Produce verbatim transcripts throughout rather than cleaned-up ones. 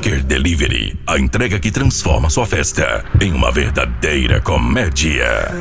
Burger Delivery, a entrega que transforma sua festa em uma verdadeira comédia.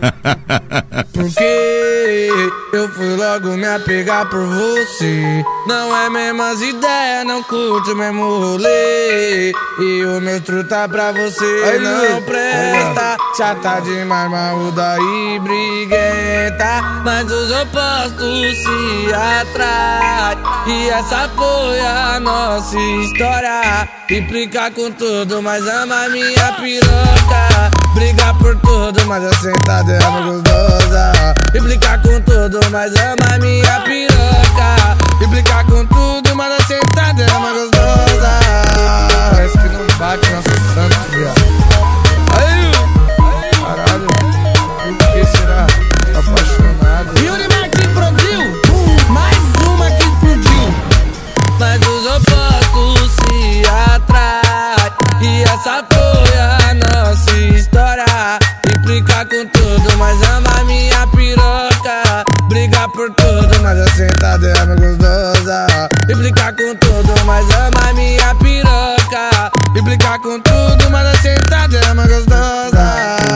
Porque eu fui logo me apegar por você. Não é mesmas ideias, não curte o mesmo rolê. E o meu truta pra você aí não presta. Chata demais, marruda e briguenta, mas os opostos se atraem. E essa foi a nossa história. Implica com tudo, mas ama minha piroca. Briga por tudo, mas a sentada é uma gostosa. Implica com tudo, mas ama minha piroca. Implica com tudo, mas a sentada é uma gostosa. Parece que não bate nosso santo, viado. Aí, caralho, por que será? Tá apaixonado. E o Unimark produziu mais uma que explodiu. Mas os opostos se atraem. E essa foi a nossa história. Implica com tudo, mas ama minha piroca. Briga por tudo, mas a sentada é uma gostosa. Implica com tudo, mas ama minha piroca. Implica com tudo, mas a sentada é uma gostosa.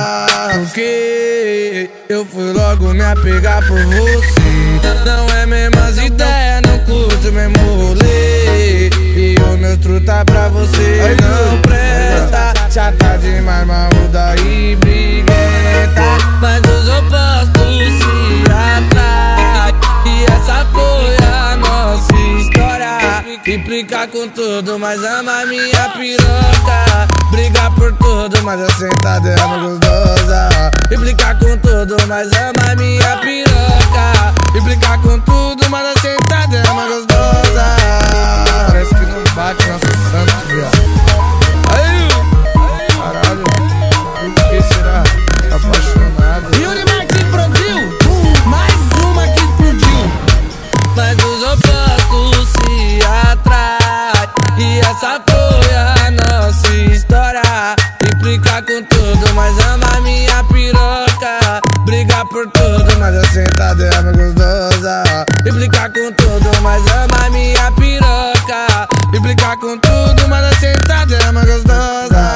Porque eu fui logo me apegar por você. Não é mesmas ideias, não curte o mesmo rolê. E o meu truta pra você aí não presta. Chata demais, marruda e briguenta, mas os opostos se atraem. E essa foi a nossa história. Implica com tudo, mas ama minha piroca. Briga por tudo, mas a sentada é uma gostosa. Implica com tudo, mas ama minha piroca. Implica com tudo, mas a sentada é uma gostosa. Parece que não bate nosso santo, viado. Aí, caralho, por que será? Tá apaixonado. E o Unimark produziu mais uma que explodiu. Mas os opostos se atraem. E essa foi a nossa história. Implica com tudo, mas ama minha piroca. Briga por tudo, mas a sentada é uma gostosa. Implica com tudo, mas ama minha piroca. Implica com tudo, mas a sentada é uma gostosa.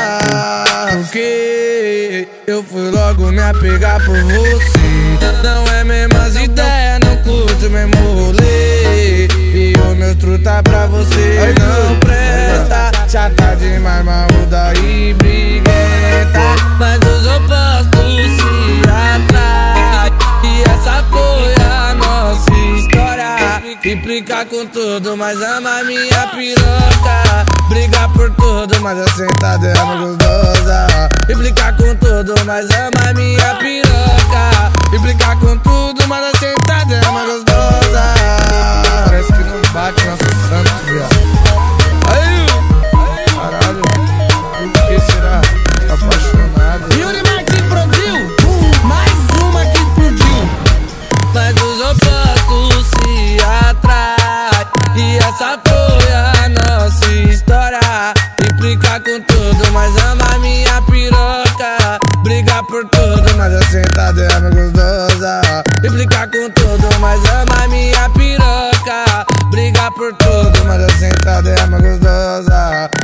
Porque eu fui logo me apegar por você. Não é mesmas ideias, não curte o mesmo rolê. E o meu truta pra você aí não presta. Chata demais, marruda e briguenta, mas os opostos se atraem. E essa foi a nossa história. Implica com tudo, mas ama minha piroca. Briga por tudo, mas a sentada é uma gostosa. Implica com tudo, mas ama minha piroca. Implica com tudo, mas a sentada é uma gostosa. Parece que não bate nosso santo, viado. Aí, caralho, por que será? Tá apaixonado. E o Unimark produziu mais uma que explodiu. Mas os opostos se atraem. E essa foi a nossa história. Implica com tudo, mas ama minha piroca. Briga por tudo, mas a sentada é uma gostosa. Implica com tudo, mas ama minha piroca. Briga por tudo, mas a sentada é uma gostosa.